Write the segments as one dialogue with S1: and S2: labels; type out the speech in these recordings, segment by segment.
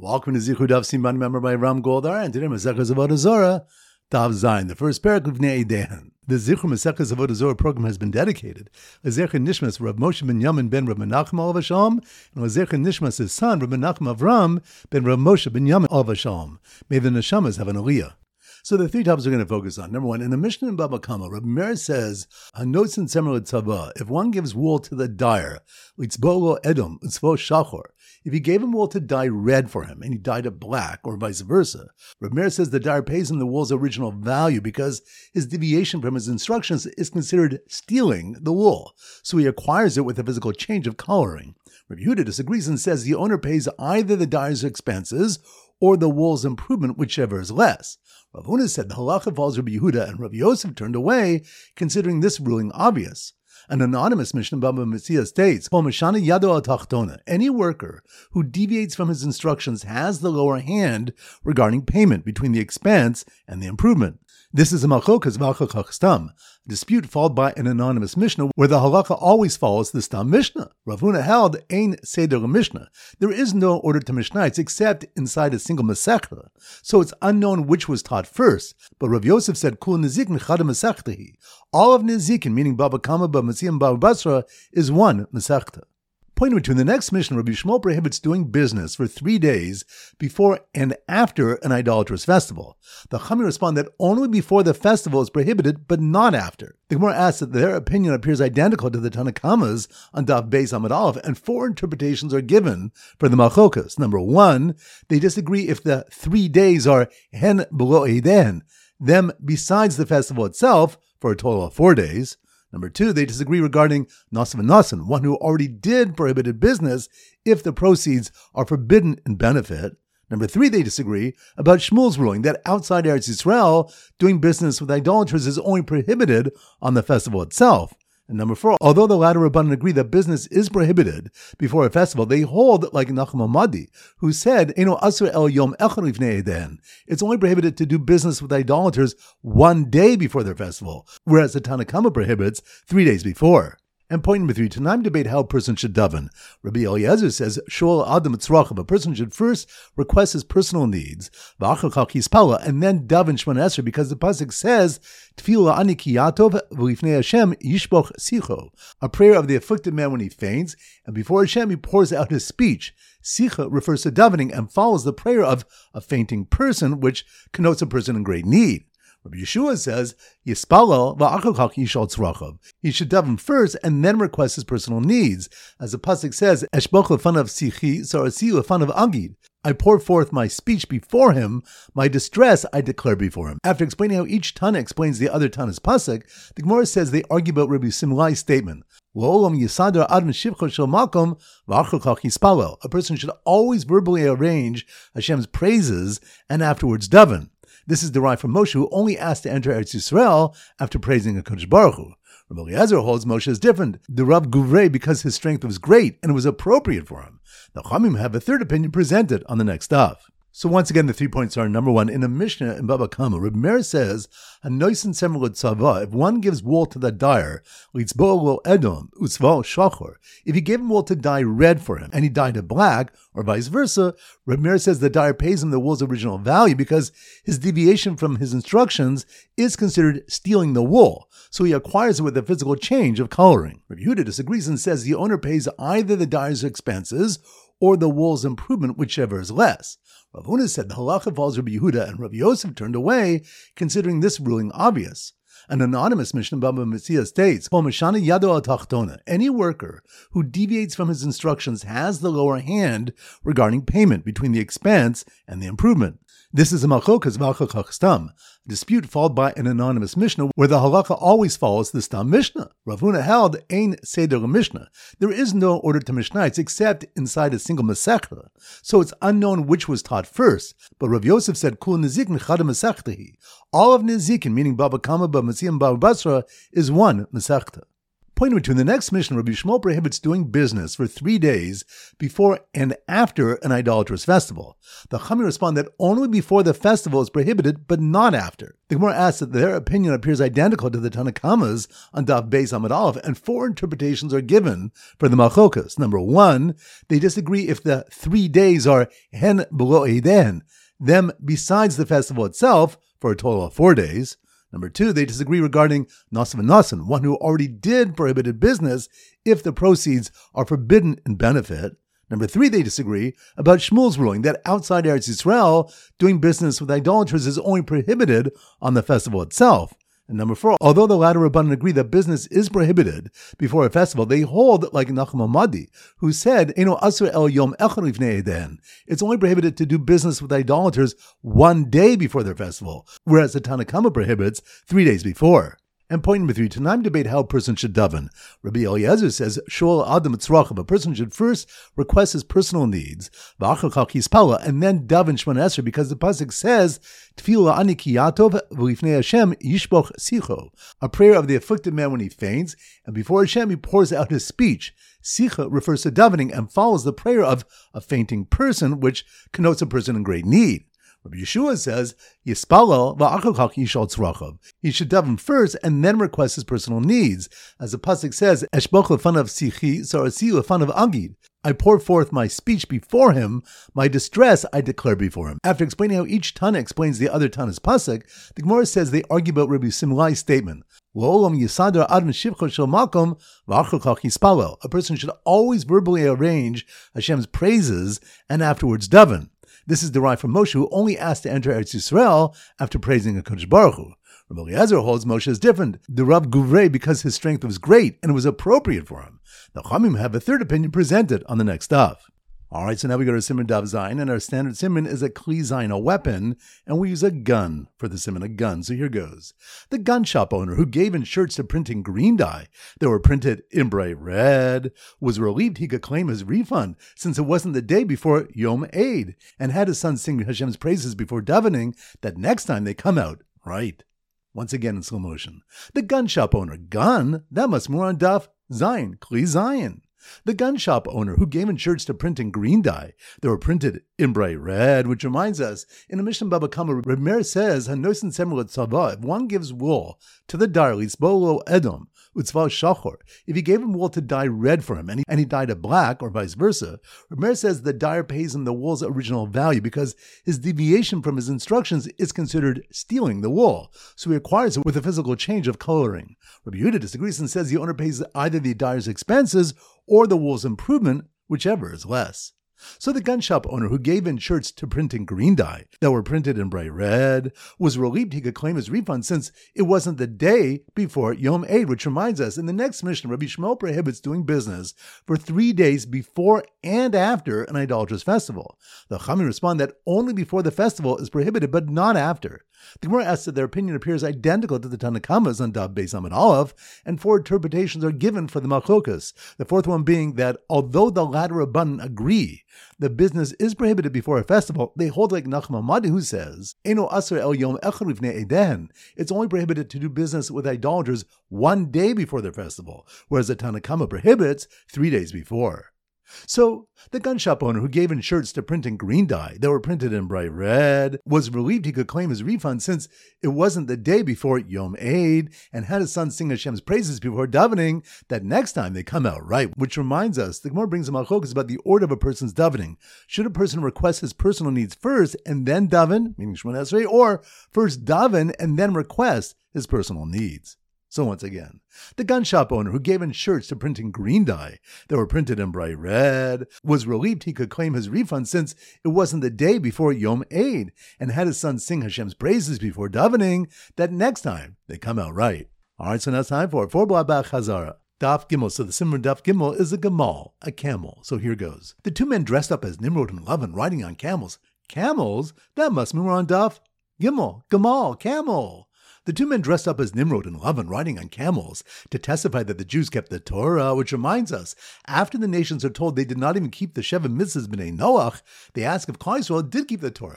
S1: Welcome to Zichud Daf Siman, member by Ram Goldar, and today Masechah Avodah Zorah, Daf Zayin, the first parak of Bnei Eden. The Zichud Masechah Avodah Zorah program has been dedicated to Zecher Nishmas Rav Moshe ben Yamin ben Rav Menachem Olav Shalom, and Zecher Nishmas his son Rav Menachem Avram ben Rav Moshe ben Yamin Olav Shalom. May the neshamas have an aliyah. So the three topics we're going to focus on. Number one, in the Mishnah in Baba Kama, Rabbi Meir says, "Hanotzin semer l'tzava." If one gives wool to the dyer, litzbo lo edom, litzvo shachor. If he gave him wool to dye red for him, and he dyed it black, or vice versa, Rabbi Meir says the dyer pays him the wool's original value because his deviation from his instructions is considered stealing the wool. So he acquires it with a physical change of coloring. Rabbi Yehuda disagrees and says the owner pays either the dyer's expenses or the wool's improvement, whichever is less. Rav Huna said the halacha follows Rabbi Yehuda, and Rabbi Yosef turned away, considering this ruling obvious. An anonymous Mishnah Baba Metzia states, any worker who deviates from his instructions has the lower hand regarding payment between the expense and the improvement. This is a machokas v'achachach stam, a dispute followed by an anonymous Mishnah where the halacha always follows the stam Mishnah. Rav Huna held, ein seder Mishnah. There is no order to Mishnayos except inside a single Masechta, so it's unknown which was taught first. But Rav Yosef said, kul nezikin chada Masechtahi. All of nezikin, meaning Baba Kama, Baba Metzia, and Baba Basra, is one Masechta. Pointing to the next Mishnah, Rabbi Shmuel prohibits doing business for 3 days before and after an idolatrous festival. The Chachamim respond that only before the festival is prohibited, but not after. The Gemara asks that their opinion appears identical to the Tanakama's on Daf Beis Amud Aleph, and 4 interpretations are given for the Machokas. Number 1, they disagree if the 3 days are hen below eden, them besides the festival itself, for a total of 4 days. Number 2, they disagree regarding Nasan v'Nasan, one who already did prohibited business if the proceeds are forbidden in benefit. Number 3, they disagree about Shmuel's ruling that outside Eretz Yisrael, doing business with idolaters is only prohibited on the festival itself. And number 4, although the latter Rabbanan agree that business is prohibited before a festival, they hold like Nachum Hamadi, who said, "Eino asur el yom echad lifnei eden." It's only prohibited to do business with idolaters 1 day before their festival, whereas the Tanakama prohibits 3 days before. And point number 3, Tanaim debate how a person should daven. Rabbi Eliezer says, "Shol adam tzrachav." A person should first request his personal needs, v'achachach yispala, and then daven Shemona Esrei, because the pasuk says, "Tefillah ani ki yatov v'lifnei Hashem yishboch sicho." A prayer of the afflicted man when he faints, and before Hashem he pours out his speech. Sicha refers to davening and follows the prayer of a fainting person, which connotes a person in great need. Rabbi Yeshua says, "Yispalel va'achachach yishal tzrachav." He should daven first and then request his personal needs, as the pasuk says, "Eshboch lefanav sichi, sarasi lefanav agid." I pour forth my speech before him, my distress I declare before him. After explaining how each Tana explains the other Tana's pasuk, the Gemara says they argue about Rabbi Simlai's statement. A person should always verbally arrange Hashem's praises and afterwards daven. This is derived from Moshe, who only asked to enter Eretz Yisrael after praising HaKadosh Baruch Hu. Rabbi Eliezer holds Moshe is different. The Rav Guvrei, because his strength was great and it was appropriate for him. The Chachamim have a third opinion presented on the next daf. So once again, the 3 points are: number 1, in a Mishnah in Baba Kama, Rabbi Meir says, "Hanotzin semer l'tzava." If one gives wool to the dyer, litzbo lo edom, utzvo shachor. If he gave him wool to dye red for him, and he dyed it black, or vice versa, Rabbi Meir says the dyer pays him the wool's original value because his deviation from his instructions is considered stealing the wool. So he acquires it with a physical change of coloring. Rabbi Yehuda disagrees and says the owner pays either the dyer's expenses or the wool's improvement, whichever is less. Rav Huna said the halacha follows Rabbi Yehuda, and Rabbi Yosef turned away, considering this ruling obvious. An anonymous Mishnah Baba Metzia states, any worker who deviates from his instructions has the lower hand regarding payment between the expense and the improvement. This is a machokas v'achachach stam, a dispute followed by an anonymous Mishnah where the halacha always follows the stam Mishnah. Rav Huna held, ein seder Mishnah. There is no order to Mishnayos except inside a single Masechta, so it's unknown which was taught first. But Rav Yosef said, kul nezikin chada Masechtahi. All of nezikin, meaning Baba Kama, Baba Metzia, and Baba Basra, is one Masechta. Point number 2, in the next Mishnah, Rabbi Shmuel prohibits doing business for 3 days before and after an idolatrous festival. The Chachamim respond that only before the festival is prohibited, but not after. The Gemara asks that their opinion appears identical to the Tanna Kama's on Daf Beis Amud Aleph, and 4 interpretations are given for the Malchokas. Number 1, they disagree if the 3 days are hen below eiden, them besides the festival itself, for a total of 4 days. Number 2, they disagree regarding Nasan v'Nasan, one who already did prohibited business if the proceeds are forbidden in benefit. Number 3, they disagree about Shmuel's ruling that outside Eretz Yisrael, doing business with idolaters is only prohibited on the festival itself. And number 4, although the latter Rabbanan agree that business is prohibited before a festival, they hold like Nachum Hamadi, who said, Eino asur el yom echad lifnei eden. It's only prohibited to do business with idolaters 1 day before their festival, whereas the Tanna Kama prohibits 3 days before. And point number 3, Tanaim debate how a person should daven. Rabbi Eliezer says, Shol Adam Tzrachim, a person should first request his personal needs, and then daven Shemona Esrei, because the pasuk says, Tefillah ani ki yatov v'lifnei Hashem yishboch sicho, a prayer of the afflicted man when he faints, and before Hashem he pours out his speech. Sicha refers to davening and follows the prayer of a fainting person, which connotes a person in great need. Rabbi Yeshua says, Yispalel v'achar yishal tzrachav. He should daven first and then request his personal needs. As the pasuk says, Eshboch lefanav sichi, sarasi lefanav agid. I pour forth my speech before him, my distress I declare before him. After explaining how each Tana explains the other Tana's pasuk, the Gemara says they argue about Rabbi Simlai's statement. A person should always verbally arrange Hashem's praises and afterwards daven. This is derived from Moshe, who only asked to enter Eretz Yisrael after praising HaKadosh Baruch Hu. Rabbi Eliezer holds Moshe is different. The Rav Guvrei, because his strength was great and it was appropriate for him. The Chachamim have a third opinion presented on the next daf. All right, so now we go to Siman Daf Zayin, and our standard Siman is a Kli Zayin, a weapon, and we use a gun for the Siman, a gun. So here goes. The gun shop owner who gave in shirts to print in green dye that were printed in bright red was relieved he could claim his refund since it wasn't the day before Yom Eid, and had his son sing Hashem's praises before davening that next time they come out right. Once again in slow motion. The gun shop owner, gun, that must be more on Daf Zayin, Kli Zayin. The gun shop owner who gave in shirts to print in green dye that were printed in bright red, which reminds us, in a Mishnah Baba Kama, Reb Meir says, Hanosin Semer Tzava, if one gives wool to the dyer, Litzbolo Edom, Utzva Shachor, if he gave him wool to dye red for him, and he dyed it black, or vice versa, Reb Meir says the dyer pays him the wool's original value because his deviation from his instructions is considered stealing the wool, so he acquires it with a physical change of coloring. Rabbi Yehuda disagrees and says the owner pays either the dyer's expenses or the wool's improvement, whichever is less. So the gun shop owner who gave in shirts to print in green dye that were printed in bright red was relieved he could claim his refund since it wasn't the day before Yom Eid, which reminds us, in the next Mishnah, Rabbi Shmuel prohibits doing business for 3 days before and after an idolatrous festival. The Chachamim respond that only before the festival is prohibited, but not after. The Gemara asks that their opinion appears identical to the Tanna Kama's on Daf Beis Amud Aleph, and 4 interpretations are given for the Malchokas. The fourth one being that although the latter Rabbanan agree the business is prohibited before a festival, they hold like Nachum Hamadi, who says, Eino asur el yom echad lifnei eden. It's only prohibited to do business with idolaters 1 day before their festival, whereas the Tanna Kama prohibits 3 days before. So, the gun shop owner who gave in shirts to print in green dye that were printed in bright red was relieved he could claim his refund since it wasn't the day before Yom Eid, and had his son sing Hashem's praises before davening that next time they come out right. Which reminds us, the Gemara brings a malchokas about the order of a person's davening. Should a person request his personal needs first and then daven, meaning Shemona Esrei, or first daven and then request his personal needs? So once again, the gun shop owner who gave in shirts to print in green dye that were printed in bright red was relieved he could claim his refund since it wasn't the day before Yom Eid, and had his son sing Hashem's praises before davening that next time they come out right. All right, so now it's time for Blabach Chazara. Daf Gimel. So the Simran Daf Gimel is a Gamal, a camel. So here goes. The 2 men dressed up as Nimrod and Lavan riding on camels. Camels? That must mean we're on Daf Gimel. Gamal, camel. The 2 men dressed up as Nimrod and Lavan riding on camels to testify that the Jews kept the Torah, which reminds us, after the nations are told they did not even keep the Sheva Mitzvahs B'nai Noach, they ask if Klal Yisrael did keep the Torah.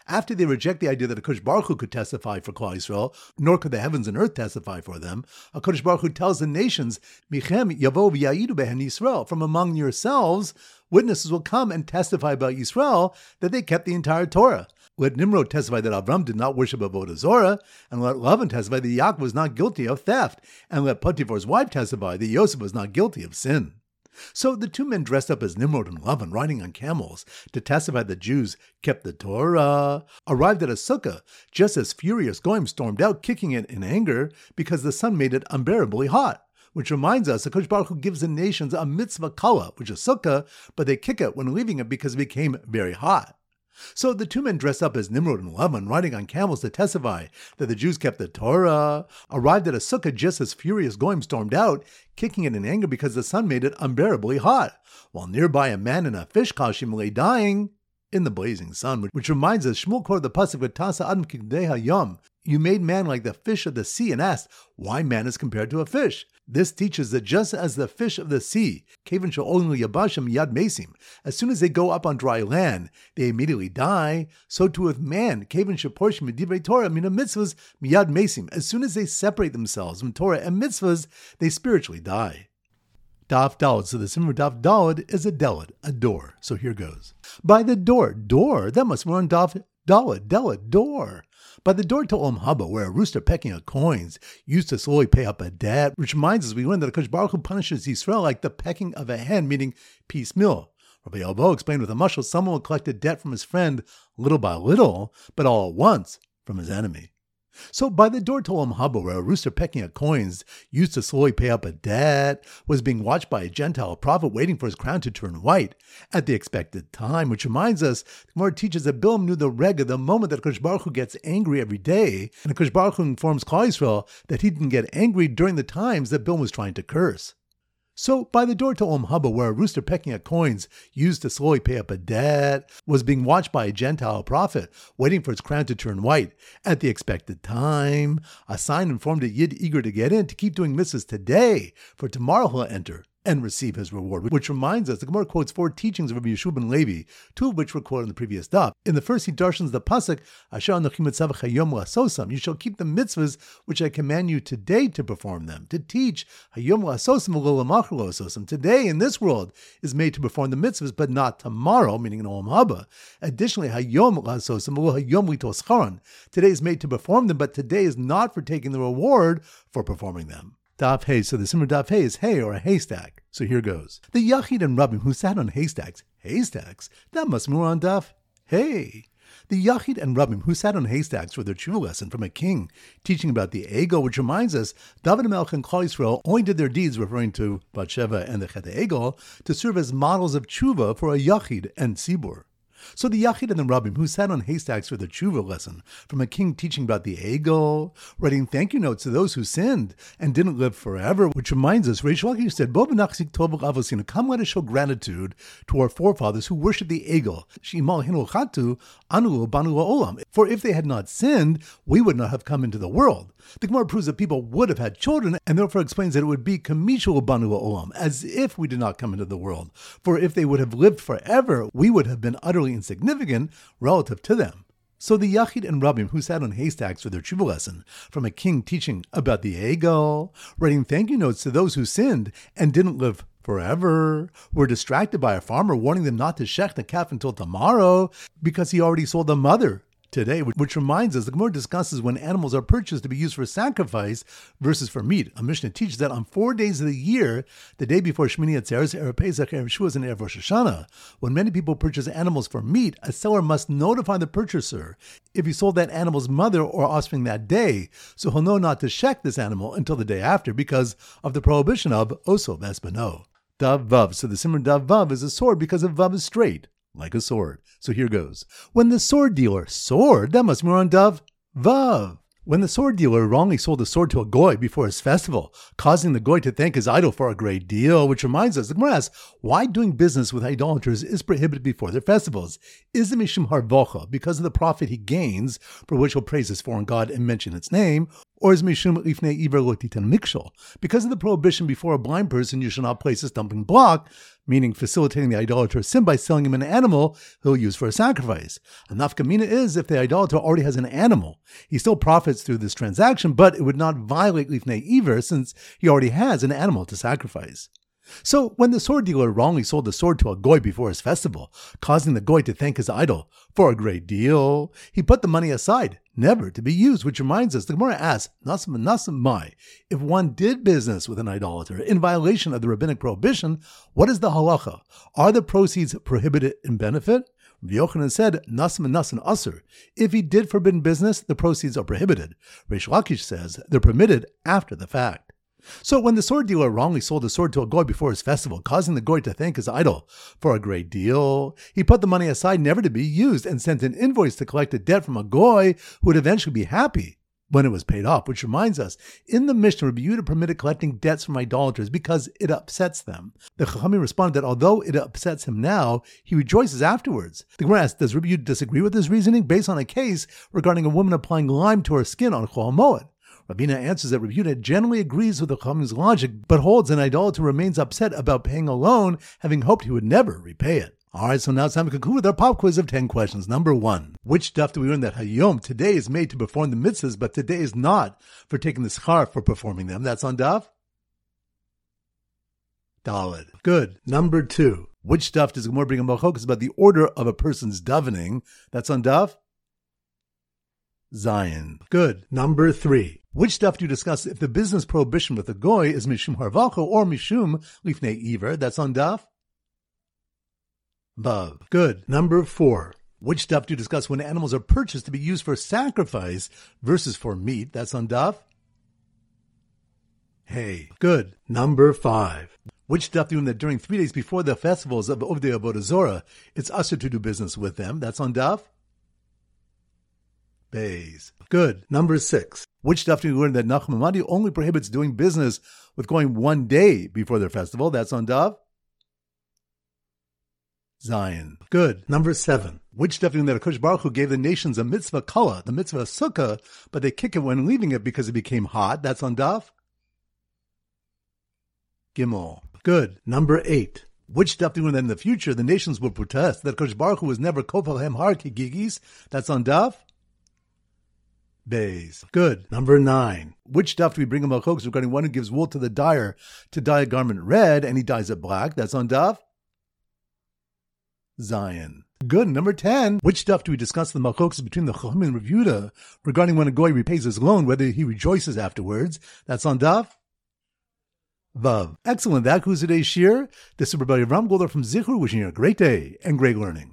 S1: After they reject the idea that HaKadosh Baruch Hu could testify for Klal Yisrael, nor could the heavens and earth testify for them, HaKadosh Baruch Hu tells the nations, Michem yavo v'yayidu behen Yisrael, from among yourselves, witnesses will come and testify about Yisrael that they kept the entire Torah. Let Nimrod testify that Avram did not worship Avodah Zorah, and let Lavan testify that Yaakov was not guilty of theft, and let Potiphar's wife testify that Yosef was not guilty of sin. So the two men dressed up as Nimrod and Lavan, riding on camels, to testify that Jews kept the Torah, arrived at a sukkah just as furious Goyim stormed out, kicking it in anger because the sun made it unbearably hot. Which reminds us, HaKadosh Baruch Hu gives the nations a mitzvah kala, which is sukkah, but they kick it when leaving it because it became very hot. So the two men dressed up as Nimrod and Lavan, riding on camels to testify that the Jews kept the Torah, arrived at a sukkah just as furious Goyim stormed out, kicking it in anger because the sun made it unbearably hot, while nearby a man in a fish costume lay dying in the blazing sun, which reminds us, Shmuel quoted the pasuk V'tasa Adam k'kdei hayam, you made man like the fish of the sea, and asked why man is compared to a fish. This teaches that just as the fish of the sea, kevan she'olin yabashim yad mesim, as soon as they go up on dry land, they immediately die, so too with man, kevan she'porshim midivrei Torah mina mitzvahs miyad mesim, as soon as they separate themselves from Torah and mitzvahs, they spiritually die. Daf Daled, so the simmer Daf Daled is a deled, a door. So here goes. By the door, that must run Daf Daled, door. By the door to Olam Haba, where a rooster pecking at coins used to slowly pay up a debt, which reminds us we learned that HaKadosh Baruch Hu punishes Yisrael like the pecking of a hen, meaning piecemeal. Rabbi Elvo explained with a mashal, someone will collect a debt from his friend little by little, but all at once from his enemy. So by the door to Olam Haba, where a rooster pecking at coins used to slowly pay up a debt, was being watched by a Gentile prophet waiting for his crown to turn white at the expected time, which reminds us, the Gemara teaches that Bilam knew the rega, the moment that HaKadosh Baruch Hu gets angry every day, and HaKadosh Baruch Hu informs Klal Yisrael that he didn't get angry during the times that Bilam was trying to curse. So, by the door to Olam Haba, where a rooster pecking at coins used to slowly pay up a debt, was being watched by a Gentile prophet, waiting for his crown to turn white at the expected time. A sign informed a Yid eager to get in to keep doing mitzvahs today, for tomorrow he'll enter and receive his reward. Which reminds us, the Gemara quotes 4 teachings of Rabbi Yeshua ben Levi, 2 of which were quoted in the previous daf. In the first, he darshans the pasuk, Asher anochi mitzavach hayom la'asosam, you shall keep the mitzvahs which I command you today to perform them, to teach hayom la'asosam v'lo lamachar la'asosam. Today, in this world, is made to perform the mitzvahs, but not tomorrow, meaning in Olam Haba. Additionally, hayom la'asosam v'lo hayom litos charon. Today is made to perform them, but today is not for taking the reward for performing them. Daf Hey, so the simmer Daf Hey is hay or a haystack. So here goes. The Yachid and Rabbim who sat on haystacks, that must move on Daf Hey. The Yachid and Rabbim who sat on haystacks for their tshuva lesson from a king teaching about the ego, which reminds us, David HaMelech and Klal Yisrael only did their deeds, referring to Bathsheba and the Chet HaEgel, to serve as models of tshuva for a Yachid and Tzibur. So the Yachid and the Rabbim who sat on haystacks for the tshuva lesson from a king teaching about the ego, writing thank you notes to those who sinned and didn't live forever, which reminds us, Reish Lakish said, Bo b'nachzik tov v'avosinu, come let us show gratitude to our forefathers who worshipped the ego, she'imal hinu chatu, anu banu la'olam. For if they had not sinned, we would not have come into the world. The Gemara proves that people would have had children, and therefore explains that it would be kamishul banu la'olam, as if we did not come into the world. For if they would have lived forever, we would have been utterly insignificant relative to them. So the Yachid and Rabbim who sat on haystacks for their tshuva lesson from a king teaching about the ego, writing thank you notes to those who sinned and didn't live forever, were distracted by a farmer warning them not to shech the calf until tomorrow because he already sold the mother today, which reminds us, the Gemara discusses when animals are purchased to be used for sacrifice versus for meat. A Mishnah teaches that on 4 days of the year, the day before Shmini Atzeres, Erev Pesach, Erev Shavuos, and Erev Rosh Hashanah, when many people purchase animals for meat, a seller must notify the purchaser if he sold that animal's mother or offspring that day, so he'll know not to shech this animal until the day after because of the prohibition of Oso Vespano. Dav Vav, so the simmer Dav Vav is a sword because a Vav is straight, like a sword. So here goes. When the sword dealer, that must be on Dav Vav. When the sword dealer wrongly sold a sword to a goy before his festival, causing the goy to thank his idol for a great deal, which reminds us, the Gemara asks, why doing business with idolaters is prohibited before their festivals? Is it mishum harvocha, because of the profit he gains, for which he'll praise his foreign god and mention its name, or is mishum lifnei iver lo titan mikshol, because of the prohibition before a blind person you shall not place a stumbling block, meaning facilitating the idolater's sin by selling him an animal he'll use for a sacrifice. A nafkamina is if the idolater already has an animal. He still profits through this transaction, but it would not violate lifnei iver since he already has an animal to sacrifice. So, when the sword dealer wrongly sold the sword to a goy before his festival, causing the goy to thank his idol for a great deal, he put the money aside, never to be used, which reminds us, the Gemara asks, Nasam Nasam Mai, if one did business with an idolater in violation of the rabbinic prohibition, what is the halacha? Are the proceeds prohibited in benefit? Rabbi Yochanan said, Nasam Nasan Asur. If he did forbidden business, the proceeds are prohibited. Reish Lakish says they're permitted after the fact. So when the sword dealer wrongly sold a sword to a goy before his festival, causing the goy to thank his idol for a great deal, he put the money aside never to be used and sent an invoice to collect a debt from a goy who would eventually be happy when it was paid off, which reminds us, in the Mishnah, Rabbi Yehuda permitted collecting debts from idolaters because it upsets them. The Chachamim responded that although it upsets him now, he rejoices afterwards. The Gemara asks, does Rabbi Yehuda disagree with this reasoning based on a case regarding a woman applying lime to her skin on Chol Moed? Rabina answers that Rabbi Yehuda generally agrees with the Chachamim's logic, but holds an idolater remains upset about paying a loan, having hoped he would never repay it. Alright, so now it's time to conclude with our pop quiz of 10 questions. Number 1. Which daf do we learn that Hayom, today, is made to perform the mitzvahs, but today is not for taking the schar for performing them? That's on daf? Daled. Good. Number 2. Which daf does Gemara bring a machokas about the order of a person's davening? That's on daf? Zion. Good. Number 3. Which daf do you discuss if the business prohibition with a goy is mishum harvacho or mishum lifnei iver? That's on daf? Vav. Good. Number 4. Which daf do you discuss when animals are purchased to be used for sacrifice versus for meat? That's on daf? Hey. Good. Number 5. Which daf do you learn that during 3 days before the festivals of Ovdei Avodah Zorah, it's usher to do business with them? That's on daf? Bays. Good. Number 6. Which daf do you learn that Nachum Hamadi only prohibits doing business with going 1 day before their festival? That's on daf? Zion. Good. Number 7. Which daf do you learn that HaKadosh Baruch Hu gave the nations a mitzvah kala, the mitzvah sukkah, but they kick it when leaving it because it became hot? That's on daf? Gimel. Good. Number 8. Which daf do you learn that in the future the nations will protest that HaKadosh Baruch Hu was never kofel hem har kigigis? That's on daf? Bays. Good. Number 9. Which daf do we bring a malchokes regarding one who gives wool to the dyer to dye a garment red and he dyes it black? That's on daf? Zion. Good. Number 10. Which daf do we discuss the malchokes between the Chachamim and Rabbi Yehuda regarding when a goy repays his loan, whether he rejoices afterwards? That's on daf? Vav. Excellent. That concludes today's shir. This is Rabbi Ram Goldar from Zichur, wishing you a great day and great learning.